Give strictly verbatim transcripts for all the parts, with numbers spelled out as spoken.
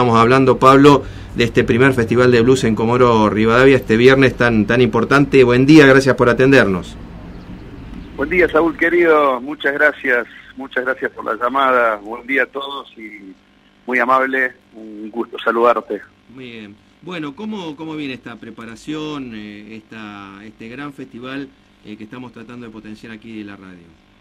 estábamos hablando, Pablo, de este primer Festival de Blues en Comodoro Rivadavia, este viernes tan, tan importante. Buen día, gracias por atendernos. Buen día, Saúl querido, muchas gracias, muchas gracias por la llamada. Buen día a todos y muy amable, un gusto saludarte. Muy bien. Bueno, ¿cómo, cómo viene esta preparación, eh, esta, este gran festival eh, que estamos tratando de potenciar aquí de la radio?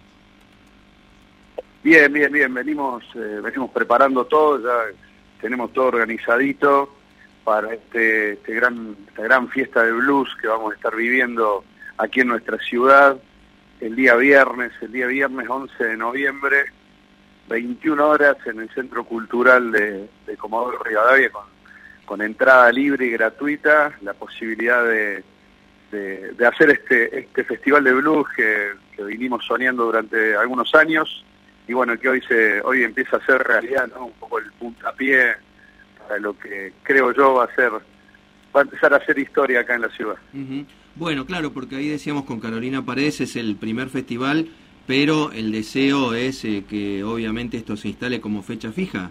Bien, bien, bien, venimos, eh, venimos preparando todo, ya tenemos todo organizadito para este, este gran, esta gran fiesta de blues que vamos a estar viviendo aquí en nuestra ciudad el día viernes, el día viernes once de noviembre, veintiuna horas en el Centro Cultural de, de Comodoro Rivadavia con, con entrada libre y gratuita, la posibilidad de, de, de hacer este, este festival de blues que, que vinimos soñando durante algunos años. Y bueno, que hoy se hoy empieza a ser realidad, ¿no? Un poco el puntapié para lo que creo yo va a ser, va a empezar a hacer historia acá en la ciudad. Uh-huh. Bueno, claro, porque ahí decíamos con Carolina Paredes, es el primer festival, pero el deseo es eh, que obviamente esto se instale como fecha fija.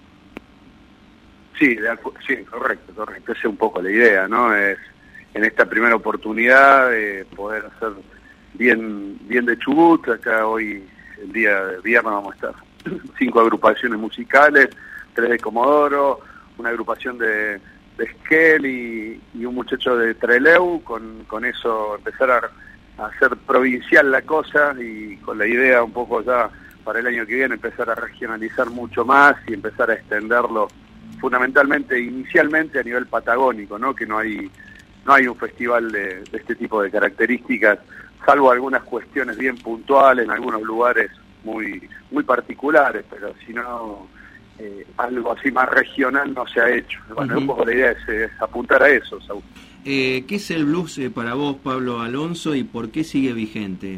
Sí, de acu- sí, correcto, correcto. Esa es un poco la idea, ¿no? Es en esta primera oportunidad de poder hacer bien, bien de Chubut. Acá hoy, el día de viernes, vamos a estar cinco agrupaciones musicales, tres de Comodoro, una agrupación de, de Esquel y, y un muchacho de Trelew. Con, con eso empezar a, a hacer provincial la cosa y con la idea un poco ya para el año que viene empezar a regionalizar mucho más y empezar a extenderlo fundamentalmente, inicialmente a nivel patagónico, ¿no? Que no hay no hay un festival de, de este tipo de características, salvo algunas cuestiones bien puntuales en algunos lugares muy muy particulares, pero si no, eh, algo así más regional no se ha hecho. Bueno, uh-huh. Un poco la idea es, es apuntar a eso, Saúl. Eh, ¿Qué es el blues eh, para vos, Pablo Alonso, y por qué sigue vigente?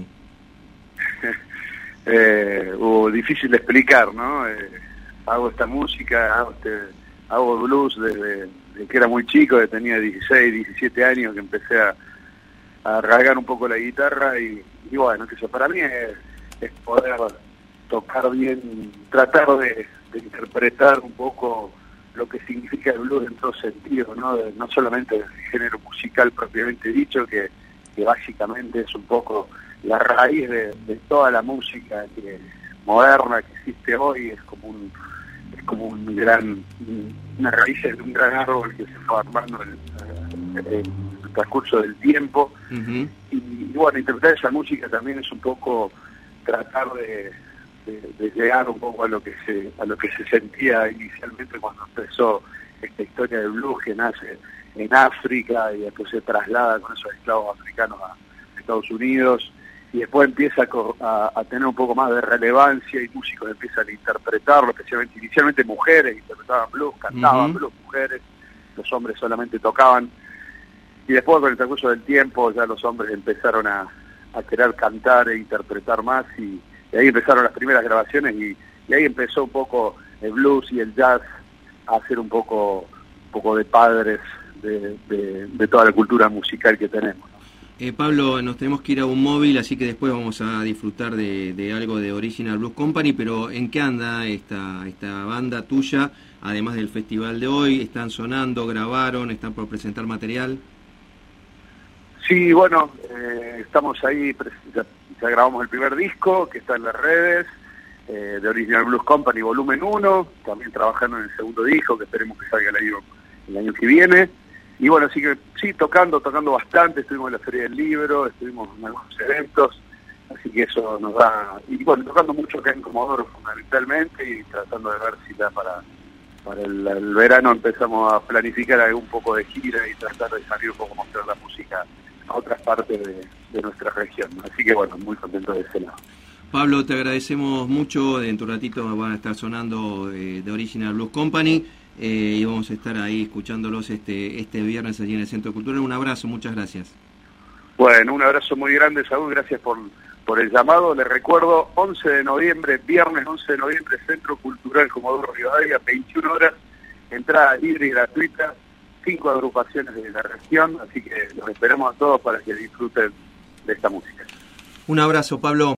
eh, uh, difícil de explicar, ¿no? Eh, hago esta música, hago este... hago blues desde, desde que era muy chico, que tenía dieciséis, diecisiete años, que empecé a, a rasgar un poco la guitarra y, y bueno, que eso para mí es, es poder tocar bien, tratar de, de interpretar un poco lo que significa el blues en todo sentido, ¿no? De, no solamente el género musical propiamente dicho, que, que básicamente es un poco la raíz de, de toda la música que, moderna que existe hoy, es como un es como un gran, una raíz de un gran árbol que se fue armando en, en el transcurso del tiempo. Uh-huh. y, y bueno, interpretar esa música también es un poco tratar de, de, de llegar un poco a lo que se a lo que se sentía inicialmente cuando empezó esta historia del blues, que nace en África y después se traslada con esos esclavos africanos a Estados Unidos. Y después empieza a, a, a tener un poco más de relevancia y músicos empiezan a interpretarlo, especialmente inicialmente mujeres interpretaban blues, cantaban uh-huh. blues, mujeres, los hombres solamente tocaban. Y después con el transcurso del tiempo ya los hombres empezaron a, a querer cantar e interpretar más y, y ahí empezaron las primeras grabaciones y, y ahí empezó un poco el blues y el jazz a ser un poco, un poco de padres de, de, de toda la cultura musical que tenemos. Eh, Pablo, nos tenemos que ir a un móvil, así que después vamos a disfrutar de, de algo de Original Blues Company, pero ¿en qué anda esta, esta banda tuya, además del festival de hoy? ¿Están sonando, grabaron, están por presentar material? Sí, bueno, eh, estamos ahí, ya, ya grabamos el primer disco, que está en las redes, eh, de Original Blues Company, volumen uno, también trabajando en el segundo disco, que esperemos que salga el año, el año que viene. Y bueno, así que sí, tocando, tocando bastante, estuvimos en la Feria del Libro, estuvimos en algunos eventos, así que eso nos da, y bueno, tocando mucho acá en Comodoro fundamentalmente y tratando de ver si ya para, para el, el verano empezamos a planificar algún poco de gira y tratar de salir un poco a mostrar la música a otras partes de, de nuestra región. Así que bueno, muy contento de ese lado. Pablo, te agradecemos mucho, dentro de un ratito van a estar sonando eh, The Original Blues Company. Eh, y vamos a estar ahí escuchándolos este este viernes allí en el Centro Cultural. Un abrazo, muchas gracias. Bueno, un abrazo muy grande, Saúl, gracias por, por el llamado. Les recuerdo, once de noviembre, viernes once de noviembre, Centro Cultural Comodoro Rivadavia, veintiuna horas, entrada libre y gratuita, cinco agrupaciones de la región, así que los esperamos a todos para que disfruten de esta música. Un abrazo, Pablo.